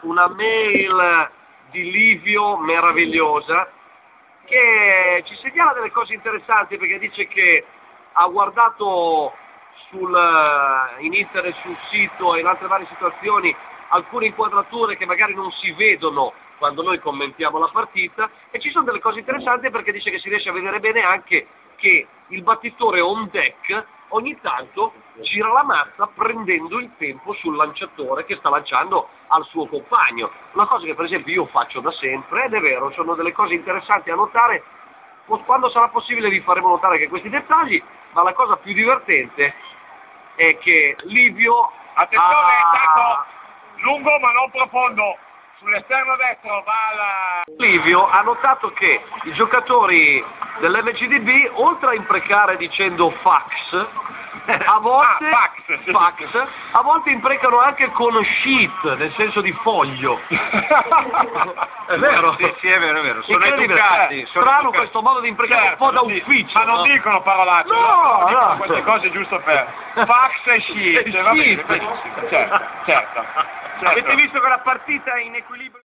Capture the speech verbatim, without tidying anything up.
una mail di Livio meravigliosa che ci segnala delle cose interessanti, perché dice che ha guardato sul, in internet, sul sito e in altre varie situazioni alcune inquadrature che magari non si vedono quando noi commentiamo la partita, e ci sono delle cose interessanti perché dice che si riesce a vedere bene anche che il battitore on deck ogni tanto gira la mazza prendendo il tempo sul lanciatore che sta lanciando al suo compagno, una cosa che per esempio io faccio da sempre, ed è vero, sono delle cose interessanti a notare. Quando sarà possibile vi faremo notare anche questi dettagli, ma la cosa più divertente è che Livio attenzione, ha... è stato lungo ma non profondo, sull'esterno destro va alla... Livio ha notato che i giocatori dell'M C D B, oltre a imprecare dicendo fax, a volte, ah, fax, sì. fax, a volte imprecano anche con sheet, nel senso di foglio. È vero? Sì, sì, è vero, è vero. Sono Incredibile. educati. Eh, sono strano educati. questo modo di imprecare, certo, un po' da sì, ufficio. ma non no? dicono parolacce, no, no, dicono no. queste cose giusto per fax e sheet. E Va bene, sheet. benissimo, certo, certo. certo. Avete visto che la partita è in equilibrio?